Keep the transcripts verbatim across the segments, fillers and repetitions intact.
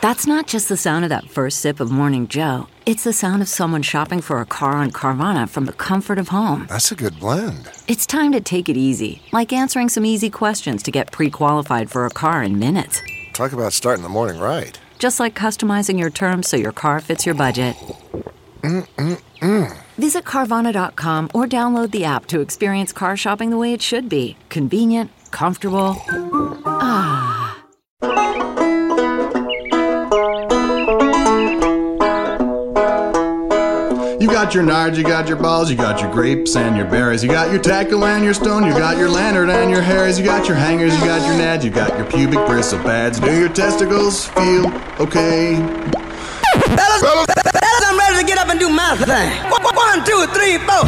That's not just the sound of that first sip of Morning Joe. It's the sound of someone shopping for a car on Carvana from the comfort of home. That's a good blend. It's time to take it easy, like answering some easy questions to get pre-qualified for a car in minutes. Talk about starting the morning right. Just like customizing your terms so your car fits your budget. Mm-mm-mm. Visit Carvana dot com or download the app to experience car shopping the way it should be. Convenient, comfortable. Ah. You got your nards, you got your balls, you got your grapes and your berries, you got your tackle and your stone, you got your lantern and your harries, you got your hangers, you got your nads, you got your pubic bristle pads. Do your testicles feel okay? Fellas, fellas, fellas, I'm ready to get up and do my thing. One, two, three, four.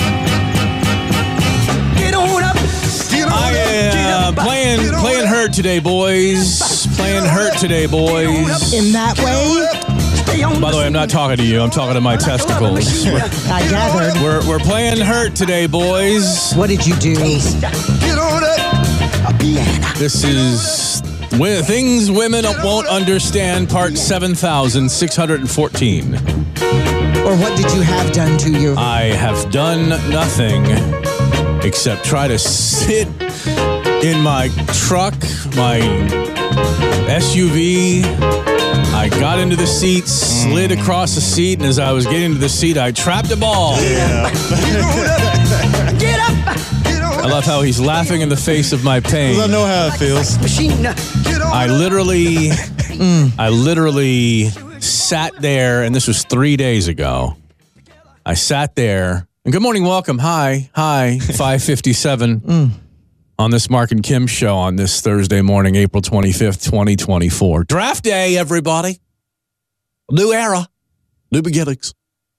Get on up. Get on I am uh, playing playing hurt today, boys. Playing hurt today, boys. In that way? By the way, I'm not talking to you. I'm talking to my testicles. I gathered. We're we're playing hurt today, boys. What did you do? Get on up. This is Wi- Things Women Won't Understand, part seven thousand six hundred fourteen. Or what did you have done to you? I have done nothing except try to sit in my truck, my S U V. I got into the seat, slid across the seat, and as I was getting into the seat, I trapped a ball. Yeah. Get up. I love how he's laughing in the face of my pain. I know how it feels. I literally, I literally sat there, and this was three days ago. I sat there, and good morning, welcome, hi, hi, five fifty-seven mm. on this Mark and Kim show on this Thursday morning, April twenty-fifth, twenty twenty-four. Draft day, everybody. New era, new beginnings.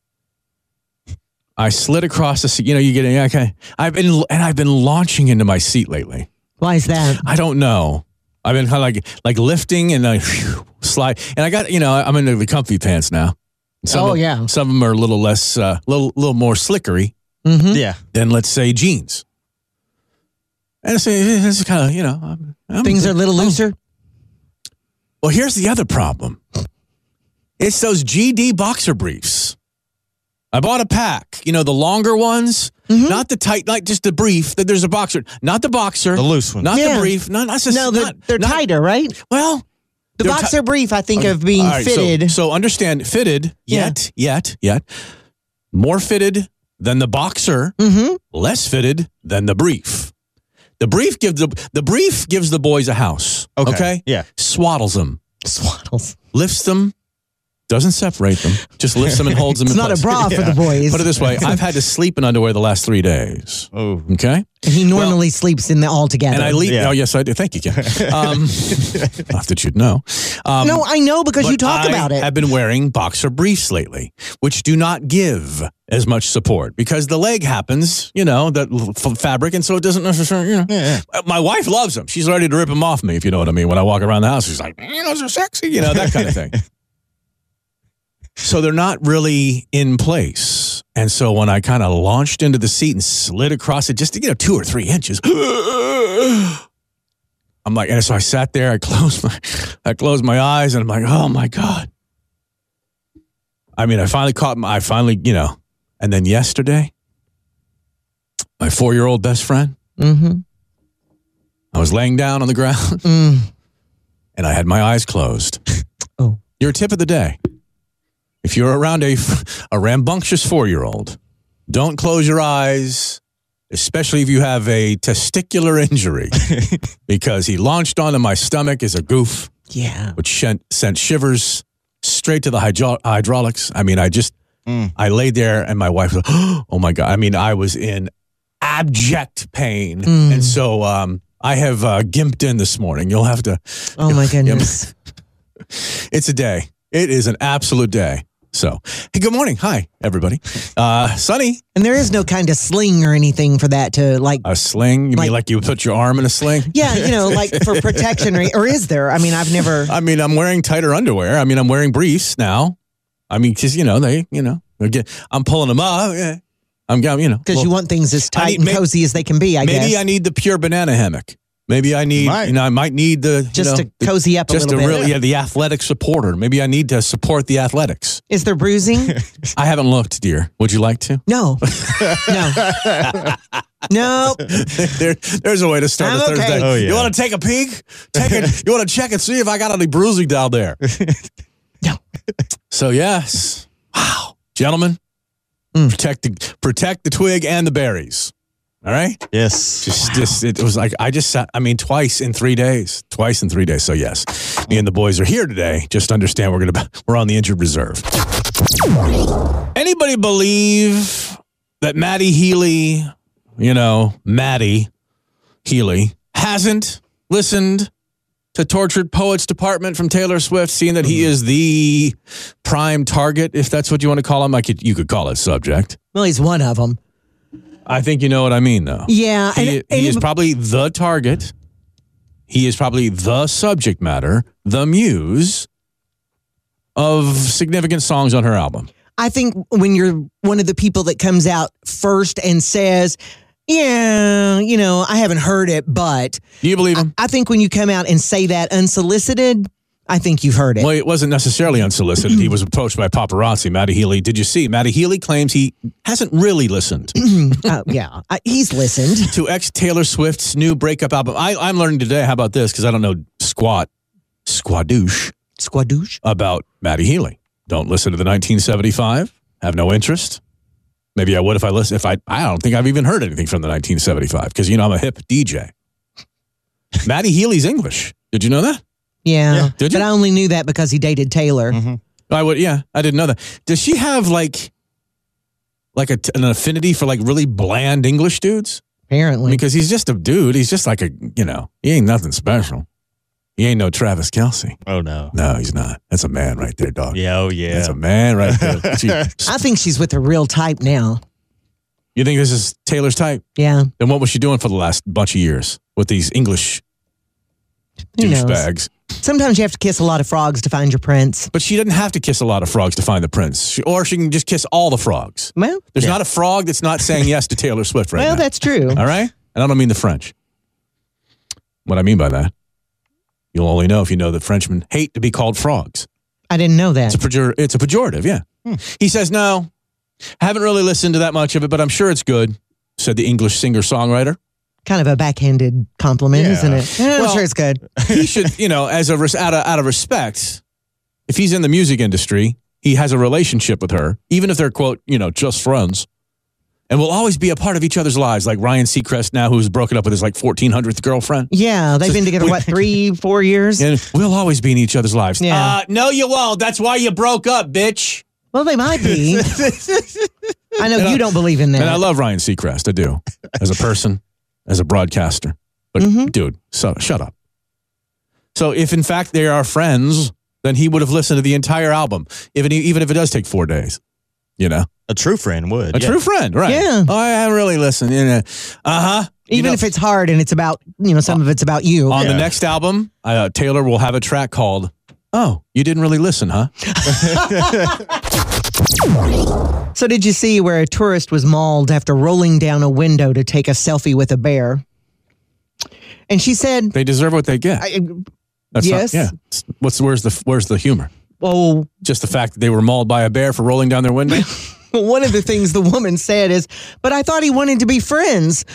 I slid across the seat. You know, you get it. Okay. I've been, and I've been launching into my seat lately. Why is that? I don't know. I've been kind of like, like lifting and I whew, slide. And I got, you know, I'm into the comfy pants now. Some oh, of, yeah. Some of them are a little less, a uh, little, little more slickery. Mm-hmm. Yeah. Than, let's say, jeans. And it's, it's kind of, you know. I'm, I'm, Things are a little looser? I'm, well, here's the other problem. It's those G D boxer briefs. I bought a pack, you know, the longer ones, mm-hmm. not the tight, like just the brief, that there's a boxer, not the boxer. The loose one. Not yeah. the brief. Not, not just, no, they're, not, they're not, tighter, right? Well. The boxer t- brief, I think, of being right, fitted. So, so understand, fitted, yet, yeah. yet, yet, more fitted than the boxer, mm-hmm. less fitted than the brief. The brief gives the, the brief gives the boys a house. Okay. okay? Yeah. Swaddles them. Swaddles. Lifts them. Doesn't separate them. Just lifts them and holds them it's in place. It's not a bra yeah. for the boys. Put it this way. I've had to sleep in underwear the last three days. Oh. Okay? He normally well, sleeps in the all together. And I leave. Yeah. Oh, yes, I do. Thank you, Kim. Um, not that you'd know. Um, no, I know because you talk I about it. I've been wearing boxer briefs lately, which do not give as much support because the leg happens, you know, that f- fabric, and so it doesn't necessarily, you know. Yeah, yeah. My wife loves them. She's ready to rip them off me, if you know what I mean. When I walk around the house, she's like, mm, those are sexy, you know, that kind of thing. So they're not really in place. And so when I kind of launched into the seat and slid across it just to, you know, two or three inches, I'm like, and so I sat there, I closed my, I closed my eyes and I'm like, oh my God. I mean, I finally caught my, I finally, you know, and then yesterday, my four-year-old best friend, mm-hmm. I was laying down on the ground mm. and I had my eyes closed. Oh, your tip of the day. If you're around a, a rambunctious four-year-old, don't close your eyes, especially if you have a testicular injury, because he launched onto my stomach as a goof, yeah, which sent, sent shivers straight to the hydro- hydraulics. I mean, I just, mm. I laid there and my wife was, oh my God. I mean, I was in abject pain. Mm. And so um, I have uh, gimped in this morning. You'll have to. Oh my goodness. It's a day. It is an absolute day. So, hey, good morning. Hi, everybody. Uh, Sunny. And there is no kind of sling or anything for that to like. A sling? You like, mean like you put your arm in a sling? Yeah, you know, like for protection. Or, or is there? I mean, I've never. I mean, I'm wearing tighter underwear. I mean, I'm wearing briefs now. I mean, because, you know, they, you know, get, I'm pulling them up. Yeah. I'm, you know. Because well, you want things as tight need, and maybe, cozy as they can be, I maybe guess. Maybe I need the pure banana hammock. Maybe I need, Might. you know, I might need the Just you know, to cozy up a just little to bit. really, yeah, the athletic supporter. Maybe I need to support the athletics. Is there bruising? I haven't looked, dear. Would you like to? No. No. No. there, there's a way to start I'm a okay. Thursday. Oh, yeah. You want to take a peek? Take it. You want to check and see if I got any bruising down there? No. So yes, wow, gentlemen, Mm. protect the protect the twig and the berries. All right. Yes. Just, just it was like I just sat. I mean, twice in three days. Twice in three days. So yes, me and the boys are here today. Just understand we're gonna we're on the injured reserve. Anybody believe that Maddie Healy, you know, Maddie Healy, hasn't listened to Tortured Poets Department from Taylor Swift, seeing that he is the prime target, if that's what you want to call him? I could, you could call it subject. Well, he's one of them. I think you know what I mean, though. Yeah. He, and, he and is probably the target. He is probably the subject matter, the muse of significant songs on her album. I think when you're one of the people that comes out first and says, yeah, you know, I haven't heard it, but Do you believe him? I think when you come out and say that unsolicited, I think you've heard it. Well, it wasn't necessarily unsolicited. He was approached by paparazzi. Maddie Healy. Did you see? Maddie Healy claims he hasn't really listened Uh, yeah, uh, he's listened. to ex Taylor Swift's new breakup album. I, I'm learning today. How about this? Because I don't know squat, squadouche Squadouche. about Maddie Healy. Don't listen to the nineteen seventy-five. Have no interest. Maybe I would if I listen. If I, I don't think I've even heard anything from the nineteen seventy-five because you know I'm a hip D J. Maddie Healy's English. Did you know that? Yeah, Yeah. Did you? but I only knew that because he dated Taylor. Mm-hmm. I would. Yeah, I didn't know that. Does she have like, like a, an affinity for like really bland English dudes? Apparently, Because he's just a dude. He's just like a, you know, he ain't nothing special. He ain't no Travis Kelce. Oh, no. No, he's not. That's a man right there, dog. Yeah, oh, yeah. That's a man right there. Gee, I think she's with the real type now. you think this is Taylor's type? Yeah, Then what was she doing for the last bunch of years with these English who knows? douchebags? Sometimes you have to kiss a lot of frogs to find your prince. But she doesn't have to kiss a lot of frogs to find the prince. She, or she can just kiss all the frogs. Well, There's not a frog that's not saying yes to Taylor Swift right well, now. that's true. All right? And I don't mean the French. What I mean by that, you'll only know if you know that Frenchmen hate to be called frogs. I didn't know that. It's a, pejor- it's a pejorative, yeah. Hmm. He says, no, haven't really listened to that much of it, but I'm sure it's good, said the English singer-songwriter. Kind of a backhanded compliment, Yeah. isn't it? Yeah, Well- I'm sure it's good. He should, you know, as a res- out of out of respect, if he's in the music industry, he has a relationship with her, even if they're quote, you know, just friends, and will always be a part of each other's lives. Like Ryan Seacrest now, who's broken up with his like fourteen hundredth girlfriend, Yeah, they've So been together, we- what, three, four years? and we'll always be in each other's lives. Yeah. Uh, no, you won't. That's why you broke up, bitch. Well, they might be. I know And you I- don't believe in that. And I love Ryan Seacrest. I do, as a person, as a broadcaster. But Mhm. dude, so shut up. So if in fact they are friends, then he would have listened to the entire album, even even if it does take four days. You know, A true friend would. a yeah. true friend, right? Yeah. Oh, I haven't really listened. You know. Uh huh. Even if it's hard and it's about, you know, some of it's about you. on the Yeah. next album, uh, Taylor will have a track called "Oh, you didn't really listen, huh?" So did you see where a tourist was mauled after rolling down a window to take a selfie with a bear? And she said, They deserve what they get. I, That's not- yes. yeah. What's where's the where's the humor? oh, Just the fact that they were mauled by a bear for rolling down their window. one of the things the woman said is, but I thought he wanted to be friends.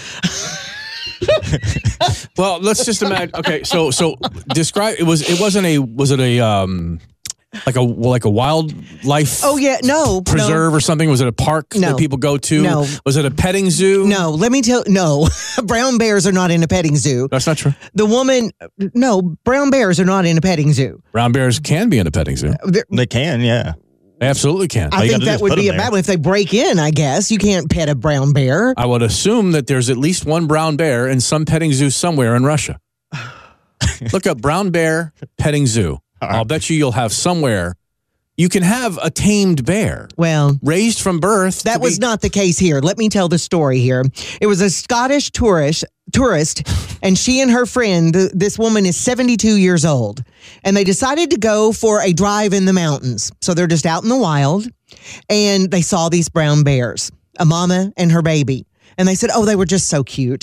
Well, let's just imagine. Okay, so so describe. It was it wasn't a was it a um like a like a wildlife Oh, yeah, no. preserve or something? Was it a park No. that people go to? No. Was it a petting zoo? No, let me tell, no. Brown bears are not in a petting zoo. That's not true. The woman, no, brown bears are not in a petting zoo. Brown bears can be in a petting zoo. They're- They can, yeah. They absolutely can. I you think gotta do that is would put be a them bad there. one if they break in, I guess. You can't pet a brown bear. I would assume that there's at least one brown bear in some petting zoo somewhere in Russia. Look up brown bear petting zoo. I'll bet you you'll have somewhere. You can have a tamed bear Well, raised from birth. that to was be- not the case here. Let me tell the story here. It was a Scottish tourist, tourist, and she and her friend, th- this woman is seventy-two years old, and they decided to go for a drive in the mountains. So they're just out in the wild, and they saw these brown bears, a mama and her baby. And they said, oh, they were just so cute.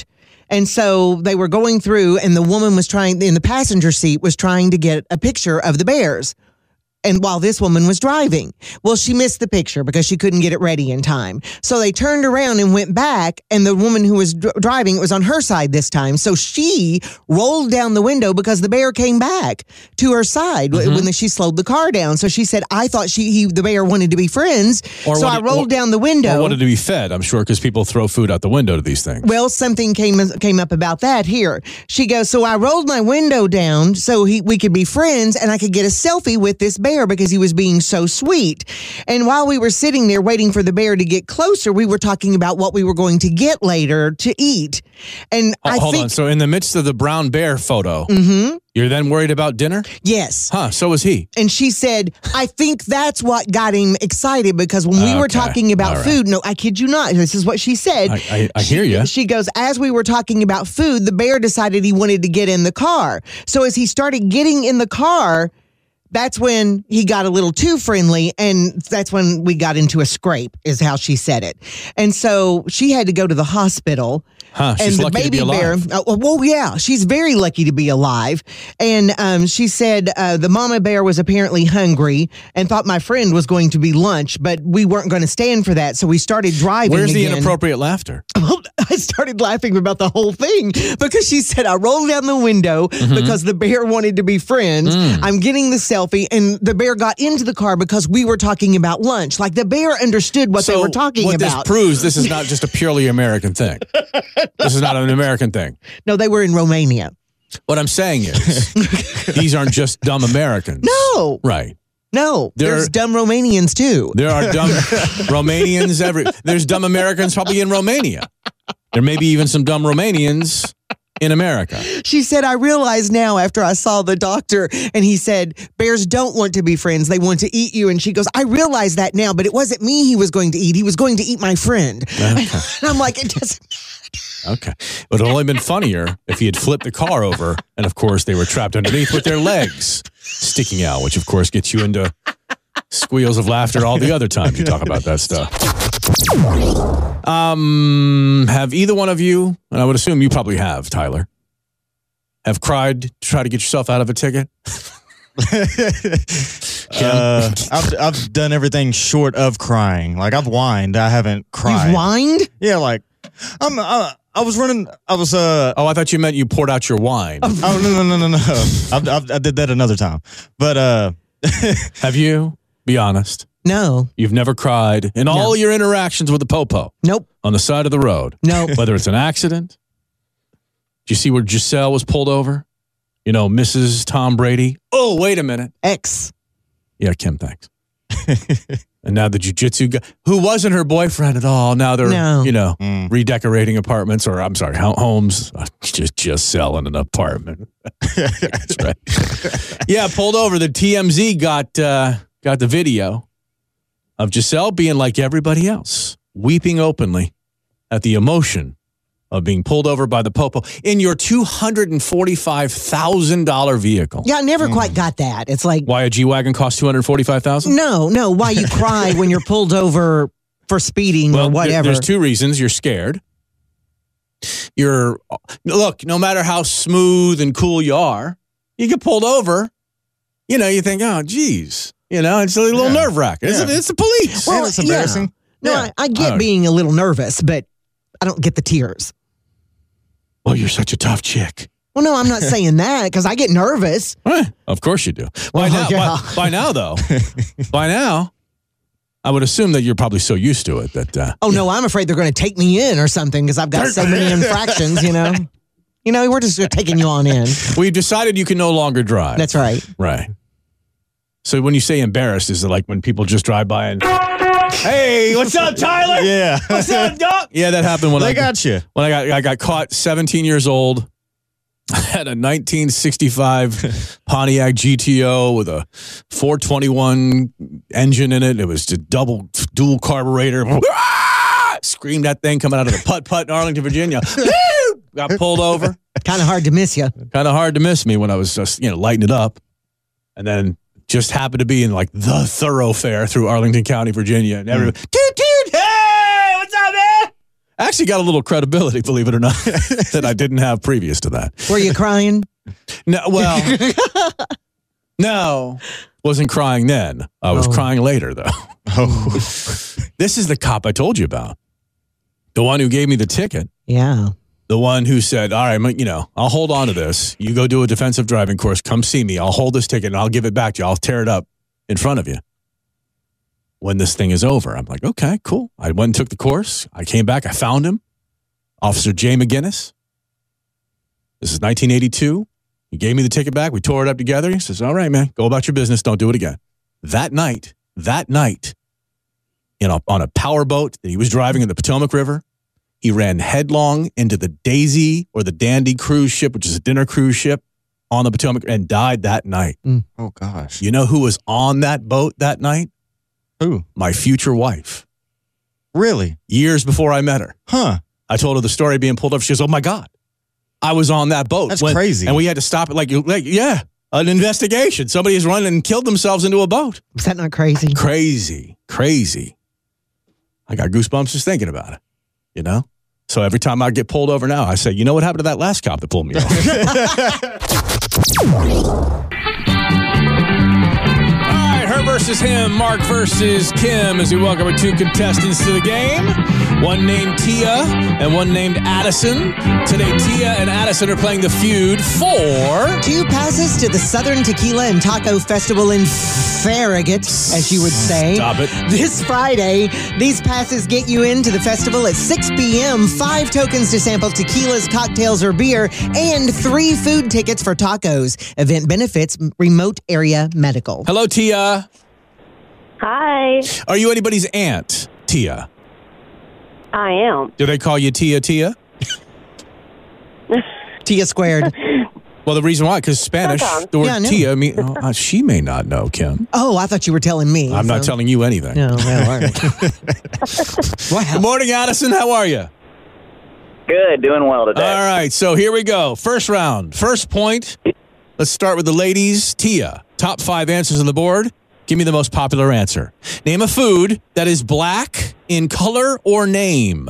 And so they were going through, and the woman was trying, in the passenger seat, was trying to get a picture of the bears. And while this woman was driving, well, she missed the picture because she couldn't get it ready in time. So they turned around and went back, and the woman who was dr- driving, it was on her side this time. So she rolled down the window because the bear came back to her side mm-hmm. when the, she slowed the car down. So she said, I thought she he, the bear wanted to be friends. Or so I rolled or, down the window. Or wanted to be fed, I'm sure, because people throw food out the window to these things. Well, something came came up about that here. She goes, so I rolled my window down so he, we could be friends, and I could get a selfie with this bear because he was being so sweet. And while we were sitting there waiting for the bear to get closer, we were talking about what we were going to get later to eat. And oh, I hold think, on. So in the midst of the brown bear photo, mm-hmm. you're then worried about dinner? Yes. Huh, so was he. And she said, I think that's what got him excited, because when we okay. were talking about right. food, no, I kid you not, this is what she said. I, I, I she, hear you. She goes, as we were talking about food, the bear decided he wanted to get in the car. So as he started getting in the car, that's when he got a little too friendly, and that's when we got into a scrape, is how she said it. And so she had to go to the hospital. Huh, she's and the lucky baby to be alive. bear, uh, well, yeah, she's very lucky to be alive. And um, she said uh, the mama bear was apparently hungry and thought my friend was going to be lunch, but we weren't going to stand for that, so we started driving. Where's the again. inappropriate laughter? I started laughing about the whole thing because she said, I rolled down the window mm-hmm. because the bear wanted to be friends. Mm. I'm getting the selfie, and the bear got into the car because we were talking about lunch. Like, the bear understood what so they were talking what about. What this proves, this is not just a purely American thing. This is not an American thing. No, they were in Romania. What I'm saying is, these aren't just dumb Americans. No. Right. No, there there's are, dumb Romanians, too. There are dumb Romanians every. There's dumb Americans probably in Romania. There may be even some dumb Romanians in America. She said, I realize now after I saw the doctor, and he said, bears don't want to be friends. They want to eat you. And she goes, I realize that now, but it wasn't me he was going to eat. He was going to eat my friend. Okay. And I'm like, it doesn't matter. Okay. It would have only been funnier if he had flipped the car over, and of course they were trapped underneath with their legs sticking out, which of course gets you into squeals of laughter all the other times you talk about that stuff. Um, have either one of you, and I would assume you probably have, Tyler, have cried to try to get yourself out of a ticket? uh, I've I've done everything short of crying. Like, I've whined. I haven't cried. You've whined? Yeah, like I'm. Uh, I was running. I was. Uh. Oh, I thought you meant you poured out your wine. Oh no no no no no! I've, I've, I did that another time. But uh, have you? Be honest. No. You've never cried in all no. your interactions with the popo? Nope. On the side of the road? No. Whether it's an accident? Did you see where Giselle was pulled over? You know, Missus Tom Brady? Oh, wait a minute. X. Yeah, Kim, thanks. And now the jiu-jitsu guy, who wasn't her boyfriend at all, now they're, no. you know, mm. redecorating apartments, or I'm sorry, homes. Just, just selling an apartment. That's right. Yeah, pulled over. The T M Z got... Uh, Got the video of Giselle being like everybody else, weeping openly at the emotion of being pulled over by the popo in your two hundred forty-five thousand dollars vehicle. Yeah, I never mm. quite got that. It's like... Why a G-Wagon costs two hundred forty-five thousand dollars? No, no. Why you cry when you're pulled over for speeding well, or whatever. There's two reasons. You're scared. You're... Look, no matter how smooth and cool you are, you get pulled over, you know, you think, oh, geez... You know, it's a little yeah. nerve-wracking. It's, yeah. it's the police. Well, it's embarrassing. Yeah. No, yeah. I, I get right. being a little nervous, but I don't get the tears. Well, you're such a tough chick. Well, no, I'm not saying that because I get nervous. Eh, of course you do. By, well, now, yeah. by, by now, though, by now, I would assume that you're probably so used to it that... Uh, oh, no, I'm afraid they're going to take me in or something because I've got so many infractions, you know. You know, we're just taking you on in. We've decided you can no longer drive. That's right. Right. So when you say embarrassed, is it like when people just drive by and, hey, what's up, Tyler? Yeah. What's up, dog? Yeah, that happened when they I got you. When I got I got caught, seventeen years old. I had a nineteen sixty-five Pontiac G T O with a four twenty-one engine in it. It was a double dual carburetor. Screamed that thing coming out of the putt-putt in Arlington, Virginia. Got pulled over. Kind of hard to miss you. Kind of hard to miss me when I was just, you know, lighting it up. And then just happened to be in like the thoroughfare through Arlington County, Virginia. And everybody, mm. toot, toot, hey, what's up, man? I actually got a little credibility, believe it or not, that I didn't have previous to that. Were you crying? No, well, no, wasn't crying then. I was Oh. crying later, though. Oh, This is the cop I told you about. The one who gave me the ticket. Yeah. The one who said, all right, you know, I'll hold on to this. You go do a defensive driving course. Come see me. I'll hold this ticket and I'll give it back to you. I'll tear it up in front of you when this thing is over. I'm like, okay, cool. I went and took the course. I came back. I found him. Officer Jay McGinnis. This is nineteen eighty-two. He gave me the ticket back. We tore it up together. He says, all right, man, go about your business. Don't do it again. That night, that night, in a, on a power boat that he was driving in the Potomac River, he ran headlong into the Daisy or the Dandy cruise ship, which is a dinner cruise ship on the Potomac, and died that night. oh gosh. You know who was on that boat that night? Who? My future wife. Really? Years before I met her. Huh. I told her the story being pulled up. She goes, oh my God, I was on that boat. That's crazy. And we had to stop it like, like, yeah, an investigation. Somebody has run and killed themselves into a boat. Was that not crazy? Crazy, crazy. I got goosebumps just thinking about it, you know? So every time I get pulled over now, I say, you know what happened to that last cop that pulled me over? All right, her versus him, Mark versus Kim, as we welcome our two contestants to the game. One named Tia and one named Addison. Today, Tia and Addison are playing the feud for... Two passes to the Southern Tequila and Taco Festival in Farragut, as you would say. Stop it. This Friday, these passes get you into the festival at six p.m., five tokens to sample tequilas, cocktails, or beer, and three food tickets for tacos. Event benefits Remote Area Medical. Hello, Tia. Hi, Are you anybody's aunt, Tia? I am. Do they call you Tia Tia? Tia squared. Well, the reason why, because Spanish, Sometimes. the word Yeah, I know. Tia, mean, oh, uh, she may not know, Kim. Oh, I thought you were telling me. I'm not so- telling you anything. No, well, all right. Wow. Good morning, Addison. How are you? Good, doing well today. All right, so here we go. First round, first point. Let's start with the ladies. Tia, top five answers on the board. Give me the most popular answer. Name a food that is black in color or name.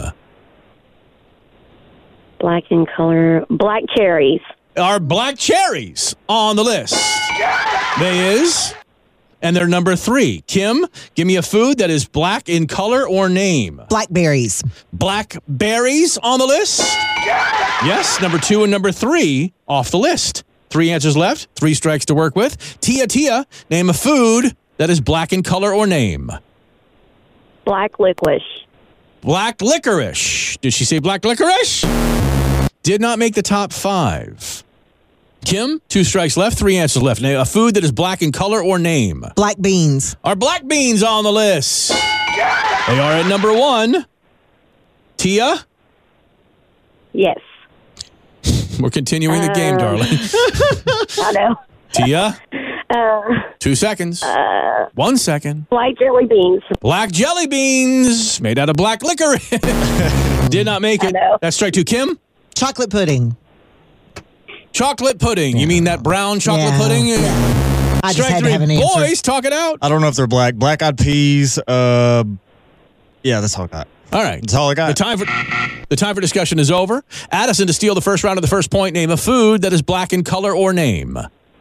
Black in color. Black cherries. Are black cherries on the list? They is. And they're number three. Kim, give me a food that is black in color or name. Blackberries. Blackberries on the list? Yes, number two and number three off the list. Three answers left, three strikes to work with. Tia, Tia, name a food that is black in color or name. Black licorice. Black licorice. Did she say black licorice? Did not make the top five. Kim, two strikes left, three answers left. Name a food that is black in color or name. Black beans. Are black beans on the list? They are at number one. Tia, Yes. we're continuing the game, Uh, darling. I know. Tia, Uh, two seconds. One second. black jelly beans. Black jelly beans made out of black licorice. Did not make it. know. That's strike two. Kim, Chocolate pudding. chocolate pudding. You mean that brown chocolate Yeah. pudding? I just Strike had three. to have an answer. Boys, talk it out. I don't know if they're black. Black eyed peas. Uh, yeah, that's all I got. All right. That's all I got. The time for the time for discussion is over. Addison, to steal the first round of the first point, name a food that is black in color or name.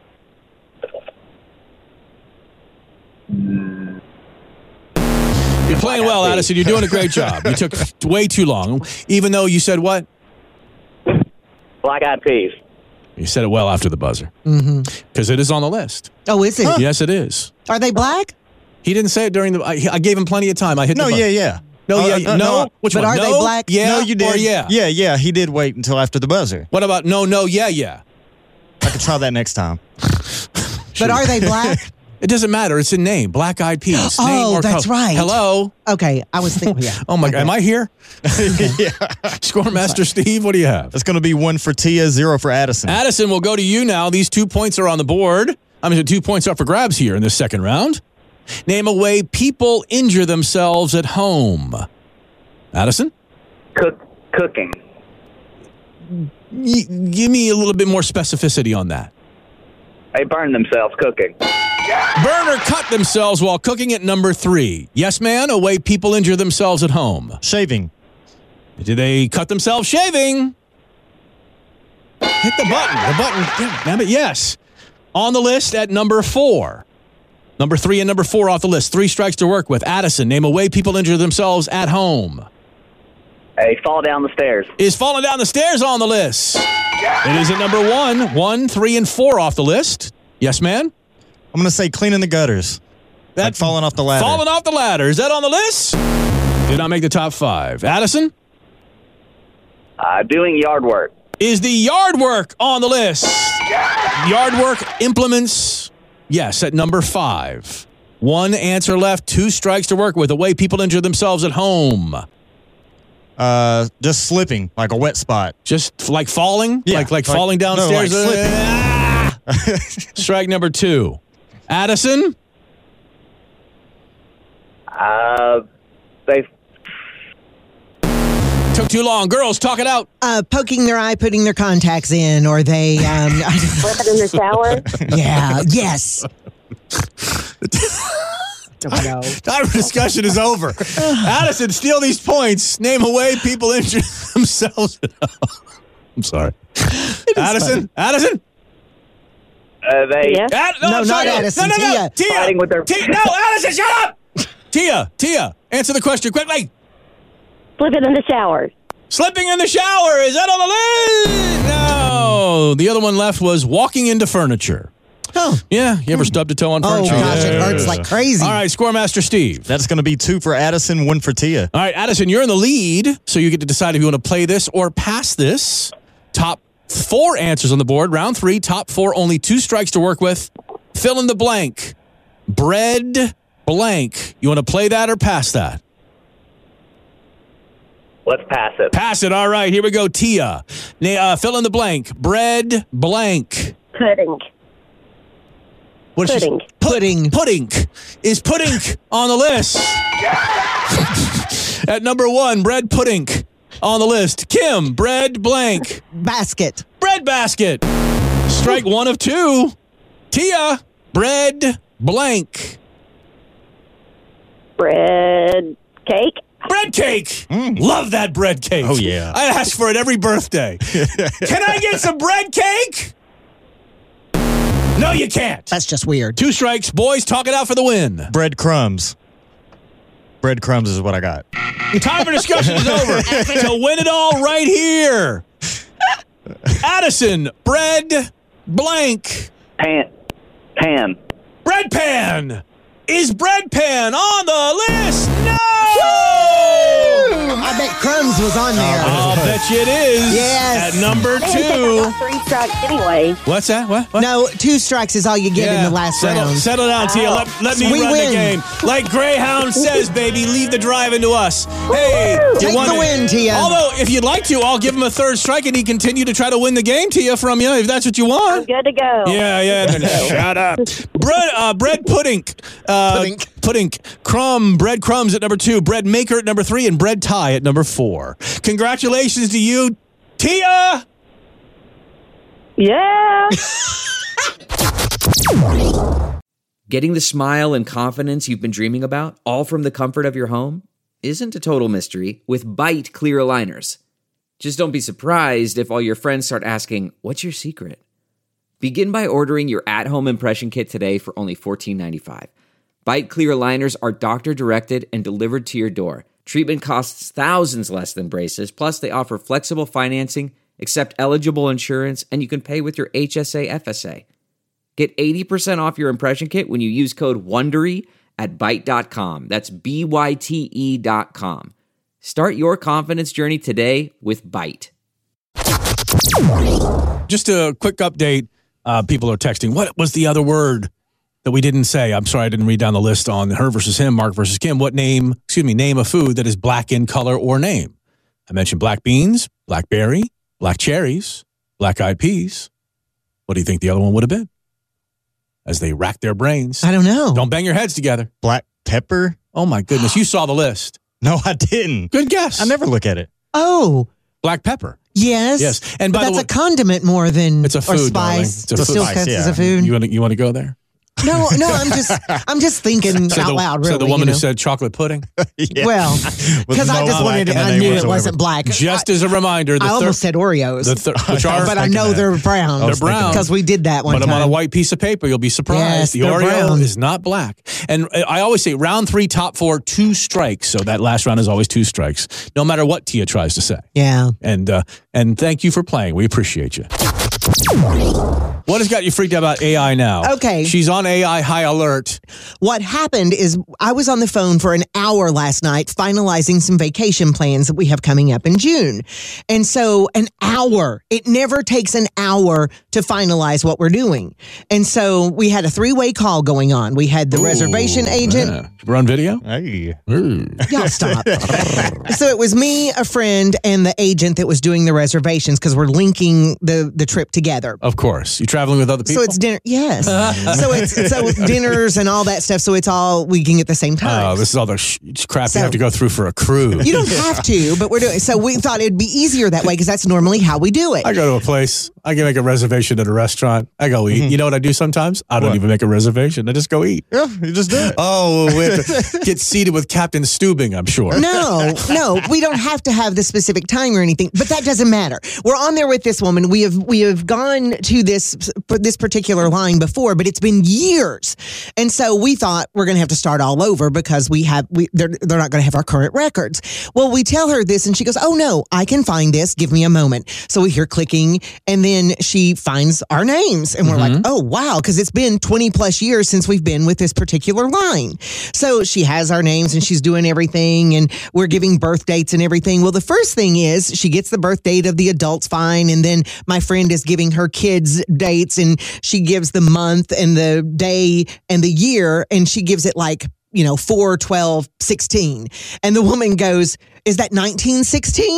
You're playing well, Addison. You're doing a great job. You took way too long, even though you said what? Black-eyed peas. You said it well after the buzzer. Mm-hmm. Because it is on the list. Oh, is it? Yes, it is. Are they black? He didn't say it during the. I, I gave him plenty of time. I hit No, the buzzer. yeah, yeah. No, Oh, yeah, uh, no. no. Which But one? are they No? black? Yeah, no, you did. Or yeah. Yeah, yeah. He did wait until after the buzzer. What about no, no, yeah, yeah? I could try that next time. But are they black? It doesn't matter. It's a name. Black Eyed Peas. Oh, name or that's color. right. Hello. Okay, I was thinking. Yeah. Oh my God. Am I here? yeah. Scoremaster Steve, what do you have? That's going to be one for Tia, zero for Addison. Addison, we'll go to you now. These two points are on the board. I mean, two points up for grabs here in this second round. Name a way people injure themselves at home. Addison? Cook, cooking. Y- give me a little bit more specificity on that. They burn themselves cooking. Burn or cut themselves while cooking at number three. Yes, man, a way people injure themselves at home. Shaving. Did they cut themselves shaving? Hit the button. The button. Damn it. Yes. On the list at number four. Number three and number four off the list. Three strikes to work with. Addison, name a way people injure themselves at home. Hey, fall down the stairs. Is falling down the stairs on the list? It is at number one. One, three, and four off the list. Yes, man? I'm going to say cleaning the gutters. That's like falling off the ladder. Falling off the ladder. Is that on the list? Did not make the top five. Addison? Uh, doing yard work. Is the yard work on the list? Yard work implements, yes, at number five. One answer left, two strikes to work with. The way people injure themselves at home. Uh, just slipping, like a wet spot. Just like falling? Yeah, like, like like- falling no, downstairs? like slipping. Ah! Strike number two. Addison? Uh, they Took too long. Girls, talk it out. Uh, poking their eye, putting their contacts in, or they. Um, Flip it in the shower. yeah. Yes. No. Time for discussion is over. Addison, steal these points. Name a way people injure themselves. I'm sorry. Addison? Addison? uh, they Yeah. Ad- No, I'm not sorry. Addison, No, no, no. Tia. Tia. Fighting with their- Tia. No, Addison, shut up. Tia, Tia, answer the question quickly. Flip it in the shower. Slipping in the shower. Is that on the list? No. The other one left was walking into furniture. Oh. Yeah. You ever stubbed a toe on Oh furniture? gosh, it Yeah. hurts like crazy. All right, Scoremaster Steve. That's going to be two for Addison, one for Tia. All right, Addison, you're in the lead, so you get to decide if you want to play this or pass this. Top four answers on the board. Round three, top four, only two strikes to work with. Fill in the blank. Bread blank. You want to play that or pass that? let's pass it. Pass it. All right, here we go. Tia. Na- uh, fill in the blank. Bread blank. Pudding. What is she- Pudding. Put- Pudding. Pudding. Is pudding on the list? At number one, bread pudding on the list. Kim, bread blank. Basket. Bread basket. Strike one of two. Tia, bread blank. Bread cake. Bread cake. Love that bread cake. Oh, yeah. I ask for it every birthday. Can I get some bread cake? No, you can't. That's just weird. Two strikes. Boys, talk it out for the win. Breadcrumbs. Breadcrumbs is what I got. Time for discussion is over. To win it all right here. Addison, bread blank. Pan. Pan. Bread pan. Is bread pan on the list? No! I bet crumbs was on there. I'll bet you it is. Yes. At number They only took two. about three strikes anyway. What's that? What? what? No, two strikes is all you get in the last settle, round. Settle down, Tia. Let, let me We run win. the game. Like Greyhound says, baby, leave the drive into us. Hey, you Take want the it? win, Tia. Although, if you'd like to, I'll give him a third strike and he continue to try to win the game, Tia, from you, if that's what you I'm want. good to go. Yeah, yeah. Then shut up. Bread, uh, bread pudding. Uh, Pudding. Pudding. Crumb. Bread crumbs at number two. Bread maker at number three. And bread tie at number four. Congratulations to you, Tia. Yeah. Getting the smile and confidence you've been dreaming about, all from the comfort of your home, isn't a total mystery with Byte clear aligners. Just don't be surprised if all your friends start asking, "What's your secret?" Begin by ordering your at-home impression kit today for only fourteen ninety-five. Byte clear aligners are doctor-directed and delivered to your door. Treatment costs thousands less than braces, plus they offer flexible financing, accept eligible insurance, and you can pay with your H S A F S A. Get eighty percent off your impression kit when you use code WONDERY at byte dot com. That's B Y T E dot com. Start your confidence journey today with Byte. Just a quick update. Uh, people are texting. What was the other word that we didn't say? I'm sorry, I didn't read down the list on her versus him, Mark versus Kim. What name, excuse me, name a food that is black in color or name? I mentioned black beans, blackberry, black cherries, black-eyed peas. What do you think the other one would have been? As they rack their brains. I don't know. Don't bang your heads together. Black pepper? Oh, my goodness. You saw the list. No, I didn't. Good guess. I never look at it. Oh, Black pepper. yes. Yes. And but by the that's way, a condiment more than It's a or food, darling. spice. It's a It food. still Spice, counts yeah. as a food. You want to you want to go there? No, no, I'm just, I'm just thinking So out the, loud. Really, so the woman you who know? said chocolate pudding? Yeah. Well, With because I no just black wanted, in the I name knew it whatsoever. wasn't black. Just I, as a reminder, the I thir- almost said Oreos, the thir- which are, but I thinking know that. they're brown. They're brown. because we did that one Put them time. on a white piece of paper. You'll be surprised. Yes, the they're Oreo brown. is not black. And I always say round three, top four, two strikes. So that last round is always two strikes, no matter what Tia tries to say. Yeah. And uh, and thank you for playing. We appreciate you. What has got you freaked out about A I now? Okay. She's on A I high alert. What happened is I was on the phone for an hour last night finalizing some vacation plans that we have coming up in June. And so an hour, it never takes an hour to finalize what we're doing. And so we had a three-way call going on. We had the Ooh, reservation agent. Yeah. We're on video? Hey. Y'all stop. So it was me, a friend, and the agent that was doing the reservations because we're linking the, the trip together. Of course. You traveling with other people? So it's dinner. Yes. so it's so dinners and all that stuff. So it's all we can get the same time. Oh, this is all the sh- crap So- you have to go through for a cruise. You don't have to, but we're doing. So we thought it'd be easier that way because that's normally how we do it. I go to a place. I can make a reservation at a restaurant. I go eat. You know what I do sometimes? I don't What? even make a reservation. I just go eat. Yeah, you just do it. Oh, we have to get seated with Captain Stubing, I'm sure. No, no, we don't have to have the specific time or anything, but that doesn't matter. We're on there with this woman. We have we have gone to this this particular line before, but it's been years, and so we thought we're going to have to start all over because we have we they're they're not going to have our current records. Well, we tell her this, and she goes, "Oh no, I can find this. Give me a moment." So we hear clicking, and then she finds our names, and we're Mm-hmm. like, "Oh wow," because it's been twenty plus years since we've been with this particular line. So she has our names, and she's doing everything, and we're giving birth dates and everything. Well, the first thing is she gets the birth date of the adults fine, and then my friend is giving her kids dates, and she gives the month and the day and the year, and she gives it like, you know, four, twelve, sixteen. And the woman goes, "Is that nineteen sixteen?"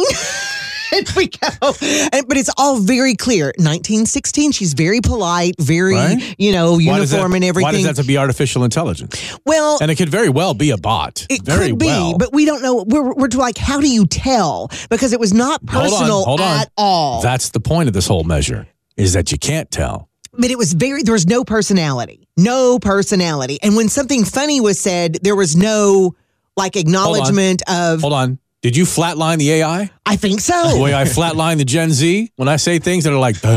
And we go, and, but it's all very clear. nineteen sixteen, she's very polite, very, Right? you know, Why does uniform that- and everything. Why does that have to be artificial intelligence? Well, And it could very well be a bot. it very could be, well. but we don't know. We're, we're like, how do you tell? Because it was not Hold on, personal hold on. at all. That's the point of this whole measure, is that you can't tell. But it was very, there was no personality. No personality. And when something funny was said, there was no like acknowledgement of, Hold on. Did you flatline the A I? I think so. The way I flatline the Gen Z when I say things that are like, uh,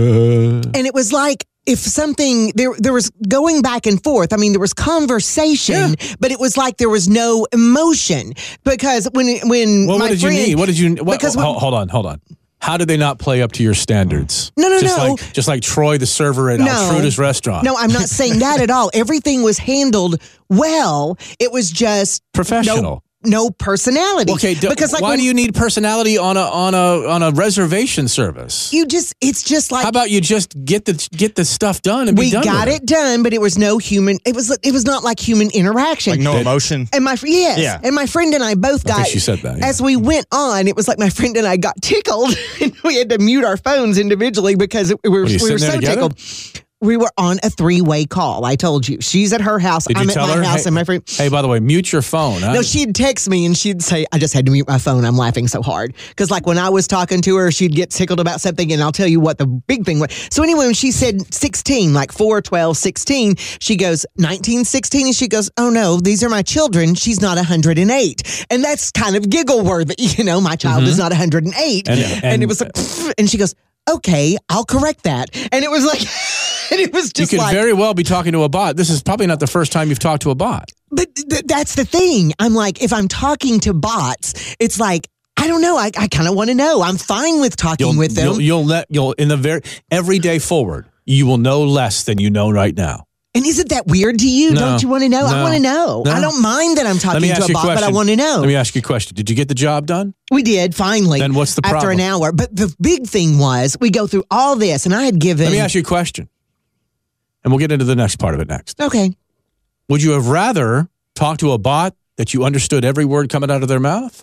And it was like, if something there there was going back and forth. I mean, there was conversation, but it was like there was no emotion because when when well, my what did friend, you need? What did you? What, because hold, when- hold on, hold on. How did they not play up to your standards? No, no, just no. Like, just like Troy, the server at No. Altruda's restaurant. No, I'm not saying that at all. Everything was handled well. It was just Professional. No, no personality. Okay, d- because like why when do you need personality on a on a on a reservation service? you just it's just like How about you just get the get the stuff done and we be done got with it done, but it was no human. It was it was not like human interaction. Like no emotion. And my fr- yes, Yeah. and my friend and I both I got. think she said that, yeah. As we went on, it was like my friend and I got tickled, and we had to mute our phones individually because it, we were What, are you we were sitting so there together? tickled. We were on a three way call. I told you, she's at her house. Did you I'm at tell my her? house, Hey- and my friend. Hey, by the way, mute your phone. Huh? No, she'd text me and she'd say, I just had to mute my phone. I'm laughing so hard. Because, like, when I was talking to her, she'd get tickled about something, and I'll tell you what the big thing was. So, anyway, when she said sixteen, like four, twelve, sixteen, she goes, nineteen sixteen, and she goes, oh no, these are my children. She's not one hundred eight. And that's kind of giggle worthy. You know, my child is not one hundred eight. And- And, and- it was like, "Pfft," and she goes, okay, I'll correct that. And it was like, and it was you just could like, very well be talking to a bot. This is probably not the first time you've talked to a bot. But th- that's the thing. I'm like, if I'm talking to bots, it's like, I don't know. I, I kind of want to know. I'm fine with talking You'll, with them. You'll, you'll let you'll in the very every day forward. You will know less than you know right now. and isn't that weird to you? No. Don't you want to know? I No. want to know. No. I don't mind that I'm Let talking me to ask a you a bot, but I question. want to know. Let me ask you a question. Did you get the job done? We did, finally. Then what's the After problem? an hour. But the big thing was, we go through all this, and I had given... Let me ask you a question. And we'll get into the next part of it next. Okay. Would you have rather talked to a bot that you understood every word coming out of their mouth?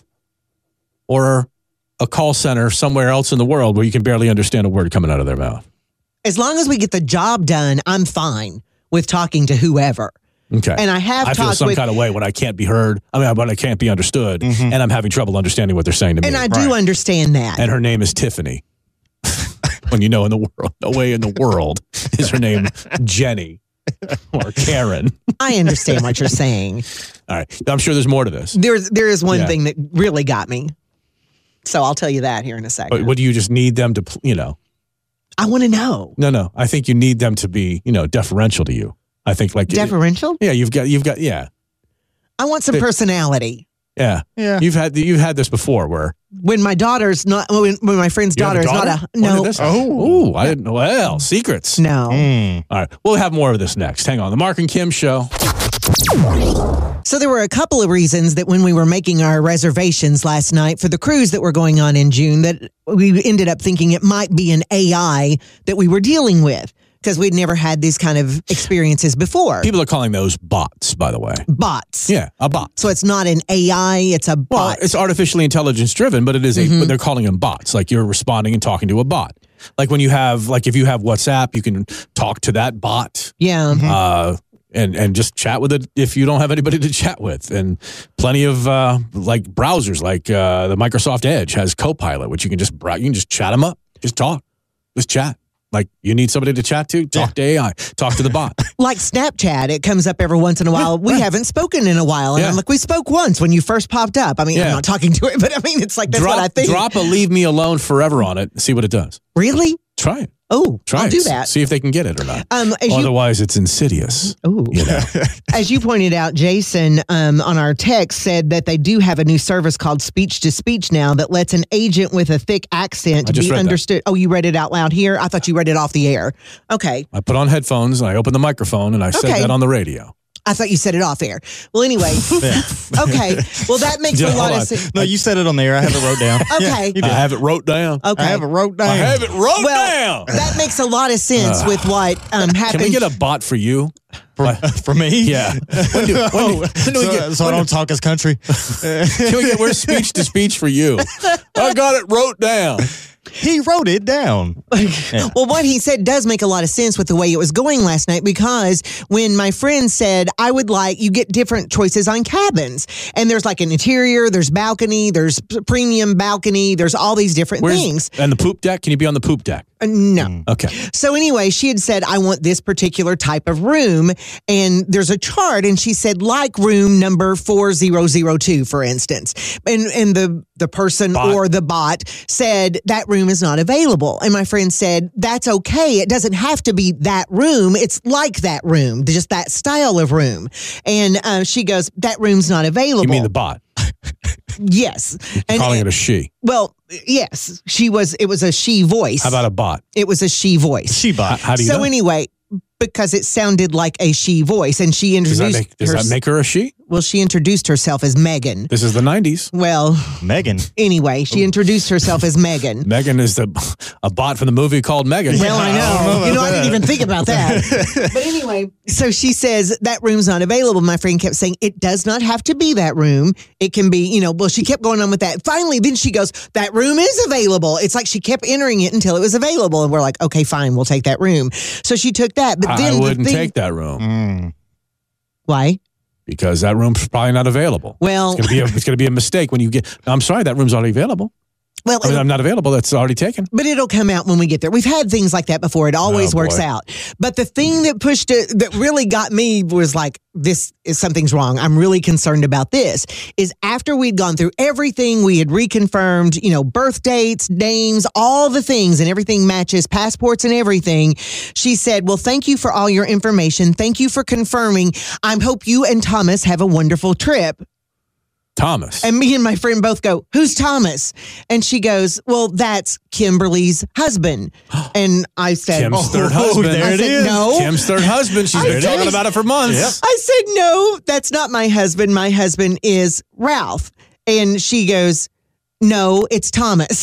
Or a call center somewhere else in the world where you can barely understand a word coming out of their mouth? As long as we get the job done, I'm fine with talking to whoever. Okay. And I have I feel talked some with... kind of way when I can't be heard. I mean, when I can't be understood. And I'm having trouble understanding what they're saying to me. And I do understand that. And her name is Tiffany. When you know in the world, no way in the world is her name Jenny. or Karen. I understand what you're saying. All right. I'm sure there's more to this. There's there is one Yeah. thing that really got me. So I'll tell you that here in a second. But what do you just need them to, pl- you know? I want to know. No, no. I think you need them to be, you know, deferential to you. I think like Deferential? Yeah, you've got, you've got, yeah, I want some They- personality. yeah, Yeah. You've had, you've had this before where When my daughter's not, when, when my friend's you have daughter a is not daughter? a, When did no, this happen? Oh, I didn't know. Well, secrets. no. Mm. All right, we'll have more of this next. Hang on, the Mark and Kim show. So there were a couple of reasons that when we were making our reservations last night for the cruise that were going on in June, that we ended up thinking it might be an A I that we were dealing with because we'd never had these kind of experiences before. People are calling those bots, by the way. Bots. Yeah, a bot. So it's not an A I, it's a Well, bot. it's artificially intelligence driven, but it is a. But they're calling them bots. Like you're responding and talking to a bot. Like when you have, like if you have WhatsApp, you can talk to that bot. yeah. Uh, and and just chat with it if you don't have anybody to chat with. And plenty of uh, like browsers, like uh, the Microsoft Edge has Copilot, which you can just brow- you can just chat them up, just talk, just chat. Like you need somebody to chat to, talk to A I, talk to the bot. Like Snapchat, it comes up every once in a while. We haven't spoken in a while. And Yeah. I'm like, we spoke once when you first popped up. I mean, Yeah. I'm not talking to it, but I mean, it's like, that's drop, what I think. drop a leave me alone forever on it and see what it does. Really? Try it. Oh, Try I'll it. do that. See if they can get it or not. Um, as you, Otherwise, it's insidious. ooh. You know? As you pointed out, Jason, um, on our text said that they do have a new service called Speech to Speech now that lets an agent with a thick accent I just be read that. understood. Oh, you read it out loud here? I thought you read it off the air. Okay. I put on headphones and I opened the microphone and I said Okay. that on the radio. I thought you said it off air. Well, anyway. Okay. Well, that makes Yeah, a lot hold of on. sense. No, you said it on there. I have it wrote down. Okay. you did. I have it wrote down. Okay. I have it wrote down. I have it wrote well, down. that makes a lot of sense with what um, happened. Can we get a bot for you? For, for me? Yeah. When do, when do, when do so, we get, so I when don't talk as country. Can we get, where's speech to speech for you? I got it wrote down. He wrote it down. Well, what he said does make a lot of sense with the way it was going last night, because when my friend said, I would like, you get different choices on cabins, and there's like an interior, there's balcony, there's p- premium balcony, there's all these different Where's, things. and the poop deck? Can you be on the poop deck? Uh, no. Okay. So anyway, she had said, I want this particular type of room. And there's a chart. And she said, like room number four zero zero two, for instance. And and the, the person Bot. or the bot said, that room is not available. And my friend said, that's okay. It doesn't have to be that room. It's like that room, just that style of room. And uh, she goes, that room's not available. You mean the bot? Yes. And, Calling it a she. well, yes, she was, it was a she voice. How about a bot? It was a she voice. She bot. How do you So know? anyway, because it sounded like a she voice, and she Does introduced that make, does her, that make her a she? well, she introduced herself as Megan. This is the nineties. Well, Megan. anyway, she introduced herself as Megan. Megan is the a bot from the movie called Megan. Well, I I don't know. know You know, about I didn't that. even think about that. But anyway, so she says that room's not available. My friend kept saying it does not have to be that room. It can be, you know, well, she kept going on with that. Finally, then she goes, that room is available. It's like she kept entering it until it was available. And we're like, okay, fine, we'll take that room. So she took that. But I, then I the wouldn't thing, take that room Mm. why? because that room's probably not available. Well, It's gonna be a, it's gonna be a mistake when you get. I'm sorry, that room's already available. well, I mean, I'm not available. That's already taken. but it'll come out when we get there. We've had things like that before. It always Oh, works boy. out. But the thing that pushed it, that really got me was like, this is something's wrong. I'm really concerned about this. Is after we'd gone through everything, we had reconfirmed, you know, birth dates, names, all the things, and everything matches, passports and everything. She said, well, thank you for all your information. Thank you for confirming. I hope you and Thomas have a wonderful trip. Thomas. And me and my friend both go, who's Thomas? And she goes, well, that's Kimberly's husband. And I said, Kim's oh, third husband. there I it said, is. no. Kim's third husband. She's I been said- talking about it for months. I said, no, that's not my husband. My husband is Ralph. And she goes, no, it's Thomas.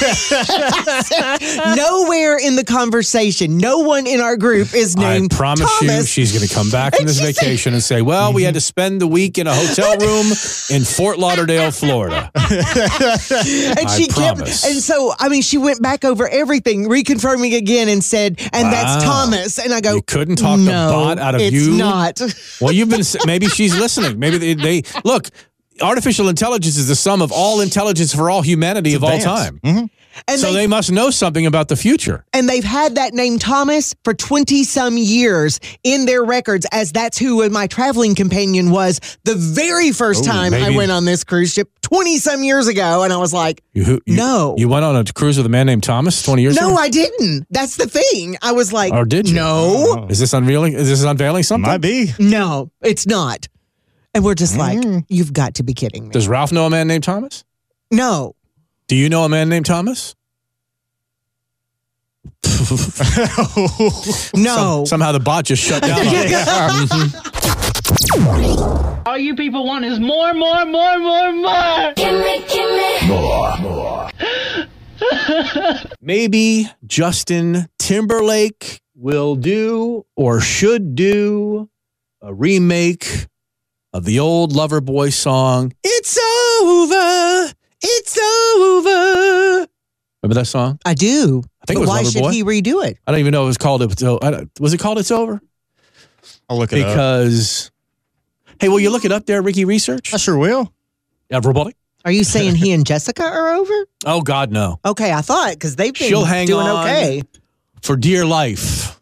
Nowhere in the conversation, no one in our group is I named promise you, Thomas. she's going to come back from And this she said- vacation and say, well, we had to spend the week in a hotel room in Fort Lauderdale, Florida. and I she kept, promise. and so, I mean, she went back over everything, reconfirming again and said, and that's Wow. Thomas. And I go, You couldn't talk no, the bot out of it's you? not. Well, you've been, maybe she's listening. Maybe they, they look, artificial intelligence is the sum of all intelligence for all humanity of all advanced. time. Mhm. And so they, they must know something about the future. and they've had that name Thomas for twenty some years in their records, as that's who my traveling companion was the very first Ooh, time I maybe- went on this cruise ship twenty some years ago. And I was like, You, you, no. You went on a cruise with a man named Thomas twenty years ago? No, I didn't. That's the thing. I was like, Or did you? No, Is this unveiling? Is this unveiling something? Might be. no, it's not. And we're just like, you've got to be kidding me. Does Ralph know a man named Thomas? No. Do you know a man named Thomas? No. Some- somehow the bot just shut down. on us. Mhm. All you people want is more, more, more, more, more. Give me, give me. More, more. Maybe Justin Timberlake will do or should do a remake of the old Loverboy song, It's Over, It's Over. Remember that song? I do. I think but it was why should Loverboy. he redo it? I don't even know if it was called It's O- I don't- Was it called It's Over? I'll look it up. Because, hey, will you look it up there, Ricky Research? I sure will. Everybody? Are you saying he and Jessica are over? Oh, God, no. Okay, I thought because they've been She'll hang doing on okay. for dear life.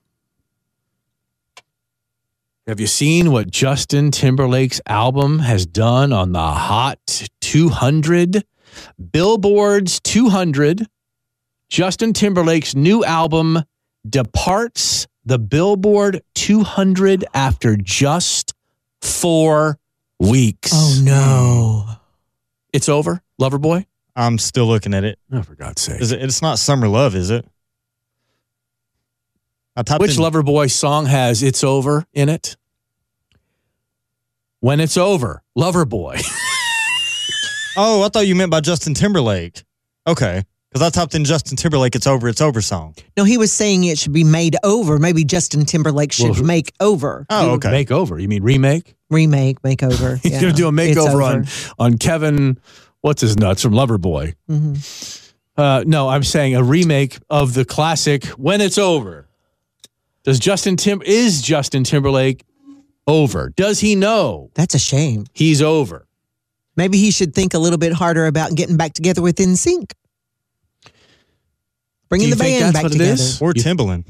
Have you seen what Justin Timberlake's album has done on the Hot two hundred? Billboard's two hundred. Justin Timberlake's new album departs the Billboard two hundred after just four weeks. Oh, no. It's over, Loverboy? I'm still looking at it. Oh, for God's sake. Is it it's not Summer Love, is it? I typed Which in, Loverboy song has It's Over in it? When It's Over, Loverboy. Oh, I thought you meant by Justin Timberlake. Okay. Because I typed in Justin Timberlake, It's Over, It's Over song. No, he was saying it should be made over. Maybe Justin Timberlake should Well, make over. Oh, okay. Make over. You mean remake? Remake, make over. He's Yeah. going to do a It's makeover on, over. on Kevin, what's his nuts, from Loverboy. Mhm. Uh, no, I'm saying a remake of the classic When It's Over. Does Justin Tim is Justin Timberlake over? Does he know That's a shame. he's over? Maybe he should think a little bit harder about getting back together with N Sync. Bringing Do you the think band that's back what it together. is? Or You- Timbaland.